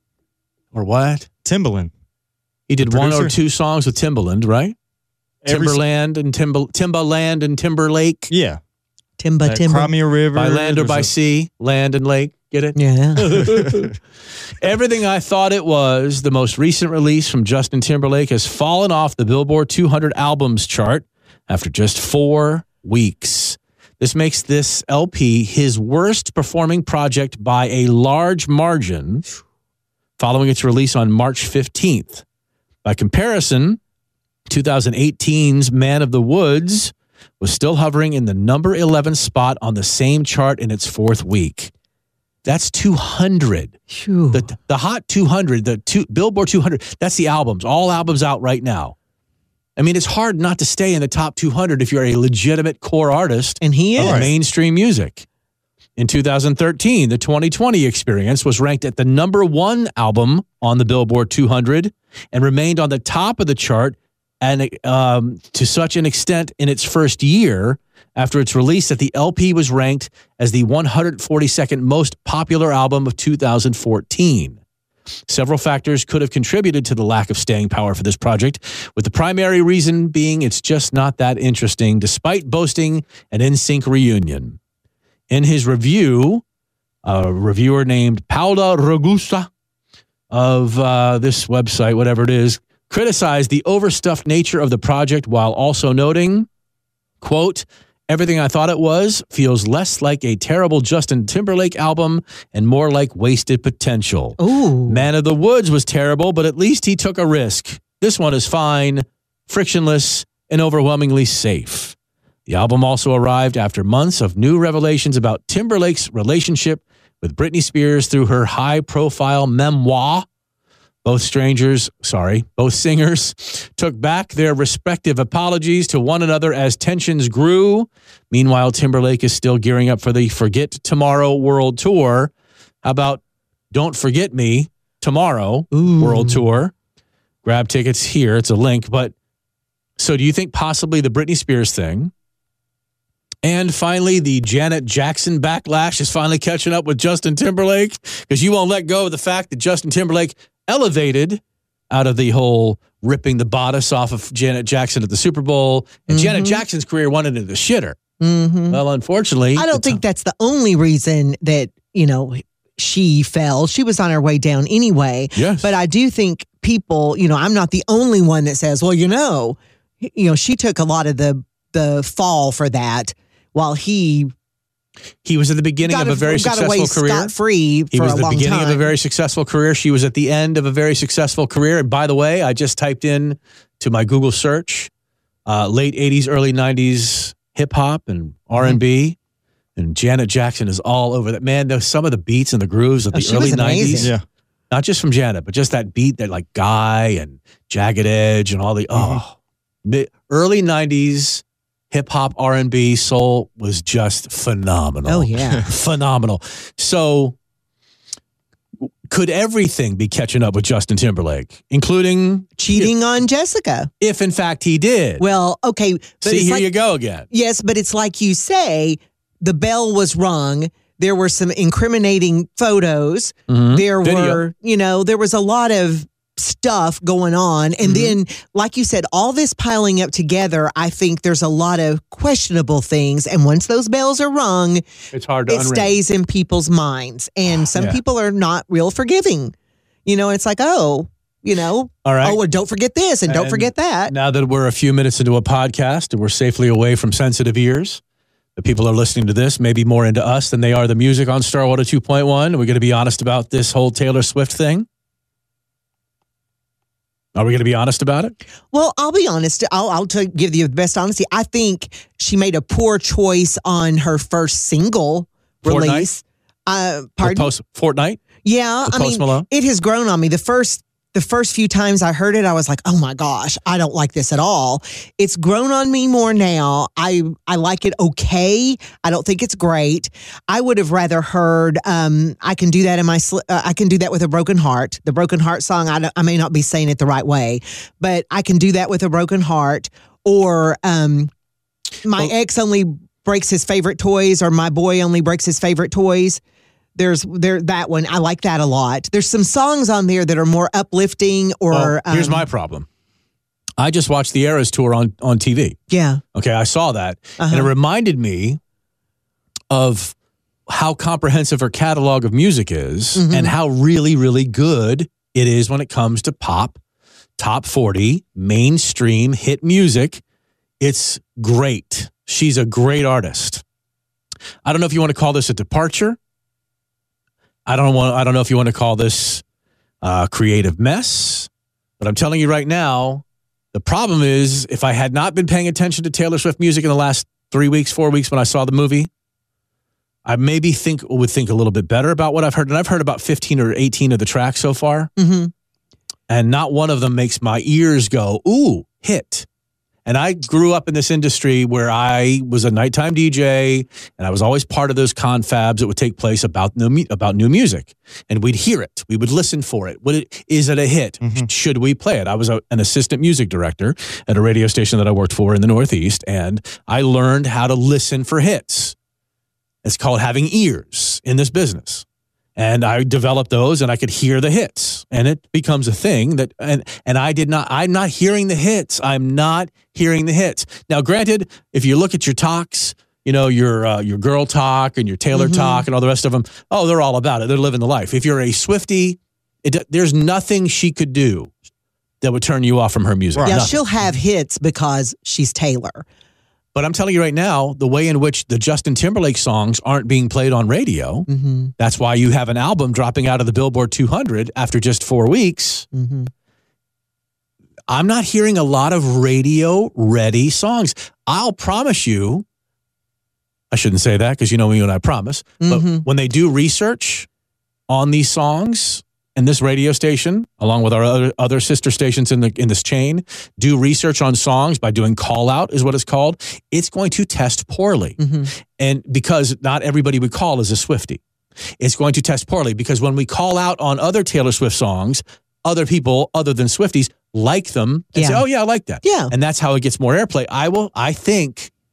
Or what? Timbaland. He did The one or producer? two songs with Timbaland, right? Every- Timberland and Timber, Timbaland and Timberlake. Yeah. Timba, That Timba. Crimea River. By land or by There's a- sea, land and lake. Get it? Yeah. Everything I thought it was, the most recent release from Justin Timberlake, has fallen off the Billboard two hundred albums chart after just four weeks. This makes this L P his worst performing project by a large margin following its release on March fifteenth. By comparison, twenty eighteen's Man of the Woods was still hovering in the number eleven spot on the same chart in its fourth week. That's two hundred. Phew. The, the Hot two hundred, the two, Billboard two hundred, that's the albums. All albums out right now. I mean, it's hard not to stay in the top two hundred if you're a legitimate core artist And he of is. mainstream music. In two thousand thirteen, the twenty twenty Experience was ranked at the number one album on the Billboard two hundred and remained on the top of the chart and um, to such an extent in its first year after its release that the L P was ranked as the one hundred forty-second most popular album of two thousand fourteen. Several factors could have contributed to the lack of staying power for this project, with the primary reason being it's just not that interesting, despite boasting an N Sync reunion. In his review, a reviewer named Paula Ragusa of uh, this website, whatever it is, criticized the overstuffed nature of the project while also noting, quote, everything I thought it was feels less like a terrible Justin Timberlake album and more like wasted potential. Ooh. Man of the Woods was terrible, but at least he took a risk. This one is fine, frictionless, and overwhelmingly safe. The album also arrived after months of new revelations about Timberlake's relationship with Britney Spears through her high-profile memoir. Both strangers, sorry, both singers took back their respective apologies to one another as tensions grew. Meanwhile, Timberlake is still gearing up for the Forget Tomorrow World Tour. How about Don't Forget Me Tomorrow Ooh. World Tour? Grab tickets here. It's a link. But so do you think possibly the Britney Spears thing And finally, the Janet Jackson backlash is finally catching up with Justin Timberlake because you won't let go of the fact that Justin Timberlake elevated out of the whole ripping the bodice off of Janet Jackson at the Super Bowl. And mm-hmm. Janet Jackson's career went into the shitter. Mm-hmm. Well, unfortunately. I don't think that's the only reason that, you know, she fell. She was on her way down anyway. Yes. But I do think people, you know, I'm not the only one that says, well, you know, you know, she took a lot of the the fall for that while he he was at the beginning of a very got successful away career. Scot-free for he was a at the long beginning time. of a very successful career. She was at the end of a very successful career. And by the way, I just typed in to my Google search uh, late eighties, early nineties hip hop and R and B. Mm-hmm. And Janet Jackson is all over that. Man, there's some of the beats and the grooves of oh, the early nineties. Yeah. Not just from Janet, but just that beat that like Guy and Jagged Edge and all the, oh, mm-hmm. early nineties hip hop, R and B, soul was just phenomenal. Oh, yeah. Phenomenal. So could everything be catching up with Justin Timberlake, including cheating if, on Jessica? If in fact he did. Well, okay. But See, here like, you go again. Yes, but it's like you say, the bell was rung. There were some incriminating photos. Mm-hmm. There Video. were, you know, there was a lot of stuff going on. And Mm-hmm. then, like you said, all this piling up together, I think there's a lot of questionable things. And once those bells are rung, it's hard to it unring. stays in people's minds. And some Yeah. people are not real forgiving. You know, it's like, oh, you know, All right. oh, and don't forget this and, don't And forget that. Now that we're a few minutes into a podcast and we're safely away from sensitive ears, the people are listening to this maybe more into us than they are the music on Star one oh two point one. Are we going to be honest about this whole Taylor Swift thing? Are we going to be honest about it? Well, I'll be honest. I'll, I'll t- give you the best honesty. I think she made a poor choice on her first single Fortnite? release. Uh, pardon? Post Fortnite? Yeah, With I Post mean, Malone? it has grown on me. The first the first few times I heard it, I was like, oh my gosh, I don't like this at all. It's grown on me more now. I I like it okay. I don't think it's great. I would have rather heard um, I Can Do That in My Sl- uh, I Can Do That with a Broken Heart. The Broken Heart song, I, don't- I may not be saying it the right way, but I Can Do That with a Broken Heart, or um, My Well- Ex Only Breaks His Favorite Toys, or My Boy Only Breaks His Favorite Toys. There's there that one. I like that a lot. There's some songs on there that are more uplifting or Well, here's um, my problem. I just watched the Eras tour on, on T V. Yeah. Okay, I saw that. Uh-huh. And it reminded me of how comprehensive her catalog of music is Mhm. and how really, really good it is when it comes to pop, top forty, mainstream hit music. It's great. She's a great artist. I don't know if you want to call this a departure. I don't want. I don't know if you want to call this a creative mess. But I'm telling you right now, the problem is if I had not been paying attention to Taylor Swift music in the last three weeks, four weeks when I saw the movie, I maybe think would think a little bit better about what I've heard. And I've heard about fifteen or eighteen of the tracks so far. Mm-hmm. And not one of them makes my ears go, ooh, hit. And I grew up in this industry where I was a nighttime D J, and I was always part of those confabs that would take place about new mu- about new music. And we'd hear it. We would listen for it. Would it is it a hit? Mm-hmm. Should we play it? I was a, an assistant music director at a radio station that I worked for in the Northeast, and I learned how to listen for hits. It's called having ears in this business. And I developed those, and I could hear the hits, and it becomes a thing that, and and I did not, I'm not hearing the hits. I'm not hearing the hits. Now, granted, if you look at your talks, you know, your uh, your girl talk and your Taylor Mhm. talk and all the rest of them, oh, they're all about it. They're living the life. If you're a Swiftie, it, there's nothing she could do that would turn you off from her music. Yeah, Nothing. she'll have hits because she's Taylor. But I'm telling you right now, the way in which the Justin Timberlake songs aren't being played on radio, Mm-hmm. that's why you have an album dropping out of the Billboard two hundred after just four weeks. Mm-hmm. I'm not hearing a lot of radio-ready songs. I'll promise you, I shouldn't say that because you know me when I promise, but Mhm. when they do research on these songs, and this radio station, along with our other, other sister stations in the in this chain, do research on songs by doing call out is what it's called. It's going to test poorly. Mm-hmm. And because not everybody we call is a Swiftie. It's going to test poorly because when we call out on other Taylor Swift songs, other people other than Swifties like them and Yeah. say, oh yeah, I like that. Yeah. And that's how it gets more airplay. I will, I think,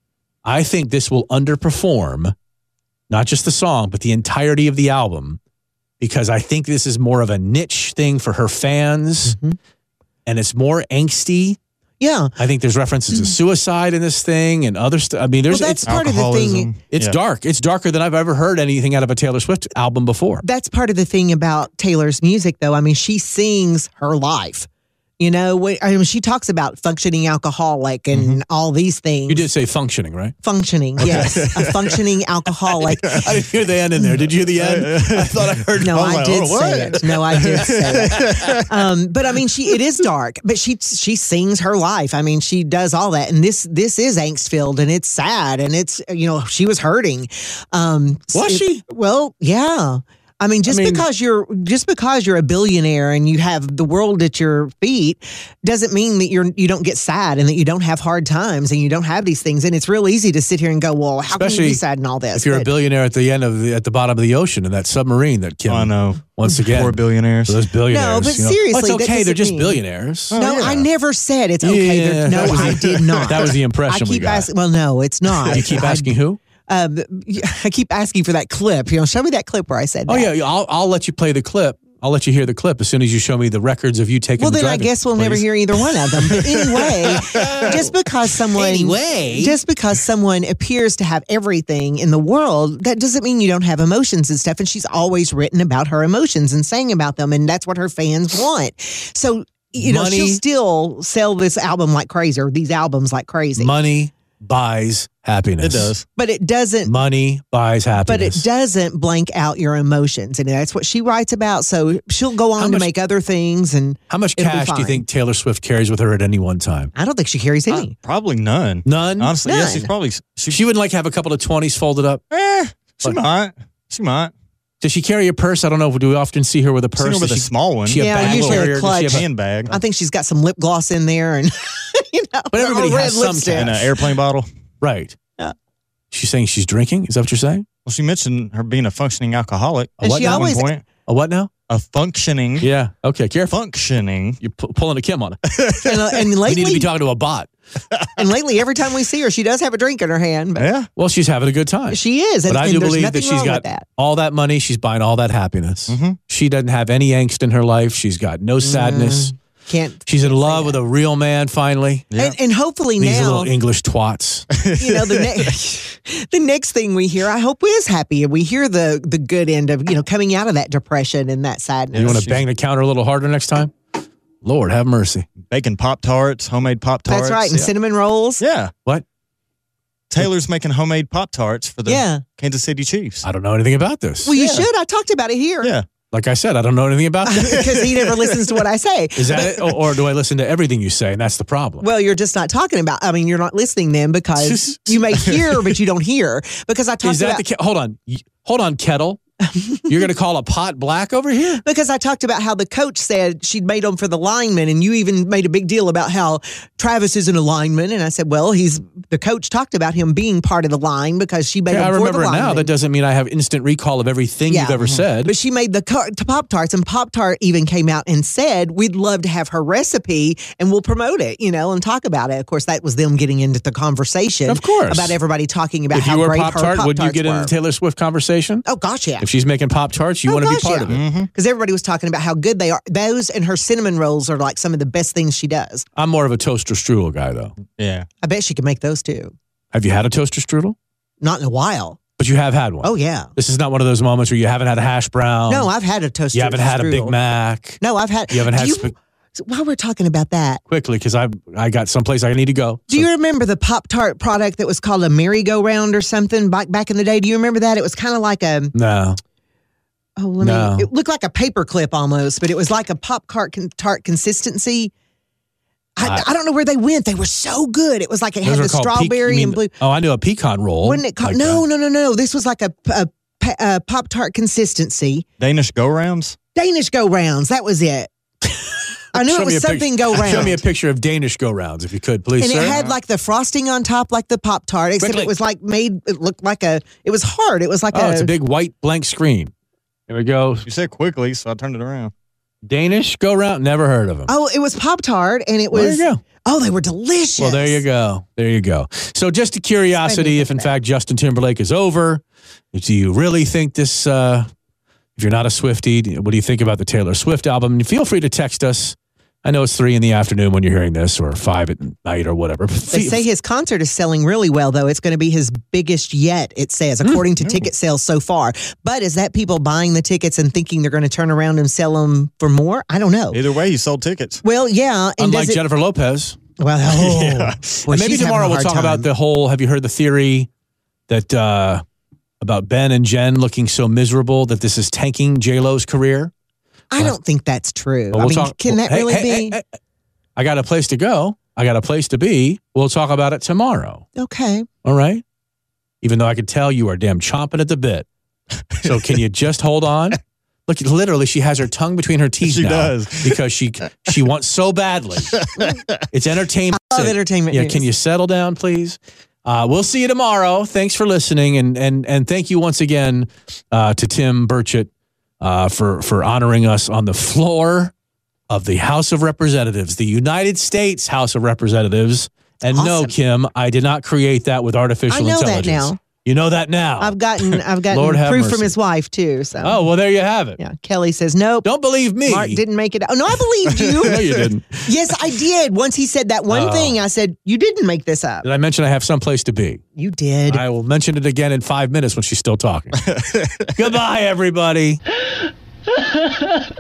I think this will underperform, not just the song, but the entirety of the album, because I think this is more of a niche thing for her fans, mm-hmm. and it's more angsty. Yeah. I think there's references to suicide in this thing and other stuff. I mean, there's well, that's it's, part of the thing. It's yeah. dark. It's darker than I've ever heard anything out of a Taylor Swift album before. That's part of the thing about Taylor's music, though. I mean, she sings her life. You know, I mean, she talks about functioning alcoholic and mm-hmm. all these things. You did say functioning, right? Functioning, okay. Yes. A functioning alcoholic. I didn't hear the end in there. Did you hear the end? I thought I heard. No, I, I like, did oh, say it. No, I did say it. Um, but I mean, she it is dark, but she she sings her life. I mean, she does all that, and this this is angst filled, and it's sad, and it's you know she was hurting. Um, was it, she? Well, yeah. I mean, just I mean, because you're just because you're a billionaire and you have the world at your feet doesn't mean that you're you don't get sad and that you don't have hard times and you don't have these things. And it's real easy to sit here and go, well, how can you be sad and all this? If you're but, a billionaire at the end of the at the bottom of the ocean in that submarine that Kim, oh, I know. Once again, poor billionaires. So those billionaires. No, but you know, seriously, oh, it's okay. They're just mean, billionaires. Oh, no, yeah. I never said it's okay. Yeah, no, I did not. That was the impression I keep we got. Asking, well, no, it's not. You keep asking I, who? Um, I keep asking for that clip. You know, show me that clip where I said that. Oh yeah, I'll I'll let you play the clip. I'll let you hear the clip as soon as you show me the records of you taking. Well, the then driving, I guess we'll please. never hear either one of them. But anyway, just because someone anyway, just because someone appears to have everything in the world, that doesn't mean you don't have emotions and stuff. And she's always written about her emotions and sang about them, and that's what her fans want. So you know, Money, she'll still sell this album like crazy, or these albums like crazy. Money buys happiness. It does. But it doesn't. Money buys happiness. But it doesn't blank out your emotions. And that's what she writes about. So she'll go on How to much- make other things. And How much it'll be cash do you fine. think Taylor Swift carries with her at any one time? I don't think she carries any. Uh, probably none. None? Honestly, None. yes, she's probably. She, She wouldn't like have a couple of twenties folded up. eh, she But- might. She might. Does she carry a purse? I don't know. Do we often see her with a Seen her purse? with Does a she, small one. She a Yeah, bag usually a carrier? Does she have clutch. a- handbag. I think she's got some lip gloss in there, and you know, But everybody or red has some lipstick. in an airplane bottle. Right. Yeah. She's saying she's drinking? Is that what you're saying? Well, she mentioned her being a functioning alcoholic. A what she now? always- At one point. A what now? A functioning. Yeah. Okay. Careful. Functioning. You're pu- pulling a Kim on it. And, uh, and We lately, need to be talking to a bot. and lately, every time we see her, she does have a drink in her hand. But Yeah. Well, she's having a good time. she is, and, But I and do there's believe nothing that she's wrong got with that. all that money. She's buying all that happiness. Mm-hmm. She doesn't have any angst in her life. She's got no sadness. Can't She's in can't say love that. with a real man finally. Yeah. And, and hopefully These now, little English twats. you know, the next the next thing we hear, I hope is happy, and we hear the the good end of you know coming out of that depression and that sadness. You want to she's- bang the counter a little harder next time? Lord, have mercy. Baking Pop Tarts, homemade Pop Tarts. That's right, and yeah. cinnamon rolls. Yeah. What? Taylor's making homemade Pop Tarts for the Yeah. Kansas City Chiefs. I don't know anything about this. Well, you Yeah. should. I talked about it here. Yeah. Like I said, I don't know anything about this. Because he never listens to what I say. Is that it? Or, or do I listen to everything you say? And that's the problem. Well, you're just not talking about. I mean, you're not listening then because you may hear, but you don't hear. Because I talked Is that about the ke- hold on? Y- Hold on, kettle. You're going to call a pot black over here? because I talked about how the coach said she'd made them for the lineman, and you even made a big deal about how Travis isn't a lineman. And I said, well, he's the coach talked about him being part of the line because she made Yeah, I him for remember the it now. lineman. That doesn't mean I have instant recall of everything Yeah. you've ever said. But she made the car- to Pop Tarts, and Pop Tart even came out and said, we'd love to have her recipe and we'll promote it, you know, and talk about it. Of course, that was them getting into the conversation. Of course. About everybody talking about If how you were great Pop her Tart, Pop would you Tarts get in were. the Taylor Swift conversation? Oh, gosh, yeah. If she's making Pop Tarts, you Oh, want to be gosh, part yeah. of it. Because everybody was talking about how good they are. Those and her cinnamon rolls are like some of the best things she does. I'm more of a toaster strudel guy, though. Yeah. I bet she could make those too. Have you had a toaster strudel? Not in a while. But you have had one. Oh, yeah. This is not one of those moments where you haven't had a hash brown. No, I've had a toaster. You haven't had a Big strudel. Mac. No, I've had. You haven't Do had you- sp- so while we're talking about that, quickly because I I got someplace I need to go. do you remember the Pop Tart product that was called a merry-go-round or something back back in the day? Do you remember that? It was kind of like a No. oh, let No. me. It looked like a paper clip almost, but it was like a Pop Tart con- tart consistency. I, I- I don't know where they went. They were so good. It was like it Those had are the called peak- strawberry you mean- and blue. Oh, I knew a pecan roll. Wasn't it called? like no, that. no, no, no. This was like a, a, a Pop Tart consistency. Danish go rounds. Danish go rounds. That was it. I knew Show it me was a something pic- go round. Show me a picture of Danish go rounds, if you could, please, and sir. it had like the frosting on top, like the Pop Tart, except Quickly. it was like made. It looked like a. It was hard. It was like oh, a. it's a big white blank screen. Here we go. You said quickly, so I turned it around. Danish go round? Never heard of them. Oh, it was Pop-Tart, and it Well, was. there you go. Oh, they were delicious. Well, there you go. There you go. So just a curiosity, if in fact Justin Timberlake is over, do you really think this, uh, if you're not a Swiftie, what do you think about the Taylor Swift album? And feel free to text us. I know it's three in the afternoon when you're hearing this, or five at night, or whatever. They say his concert is selling really well, though. It's going to be his biggest yet, it says, according to Mm. ticket sales so far. But is that people buying the tickets and thinking they're going to turn around and sell them for more? I don't know. Either way, he sold tickets. Well, yeah. And Unlike does it, Jennifer Lopez. Well, oh, Yeah. boy, And maybe she's having tomorrow a we'll hard talk time. about the whole, have you heard the theory that, uh, about Ben and Jen looking so miserable that this is tanking J-Lo's career? I don't think that's true. Well, I we'll mean, talk- can that hey, really hey, be? hey, hey, I got a place to go. I got a place to be. We'll talk about it tomorrow. Okay. All right? Even though I could tell you are damn chomping at the bit. So can you just hold on? Look, literally, she has her tongue between her teeth She now does. because she she wants so badly. It's entertainment. I love entertainment Yeah, news. can you settle down, please? Uh, we'll see you tomorrow. Thanks for listening, and and and thank you once again uh, to Tim Burchett uh, for for honoring us on the floor of the House of Representatives, the United States House of Representatives. And no, Awesome. Kim, I did not create that with artificial I know that intelligence. now. You know that now. I've gotten I've gotten Lord have proof mercy. from his wife too. So Oh, well, there you have it. yeah, Kelly says nope. Don't believe me. Mark didn't make it. Oh no, I believed you. No, you didn't. Yes, I did. Once he said that one Oh. thing, I said you didn't make this up. Did I mention I have someplace to be? You did. I will mention it again in five minutes when she's still talking. Goodbye, everybody.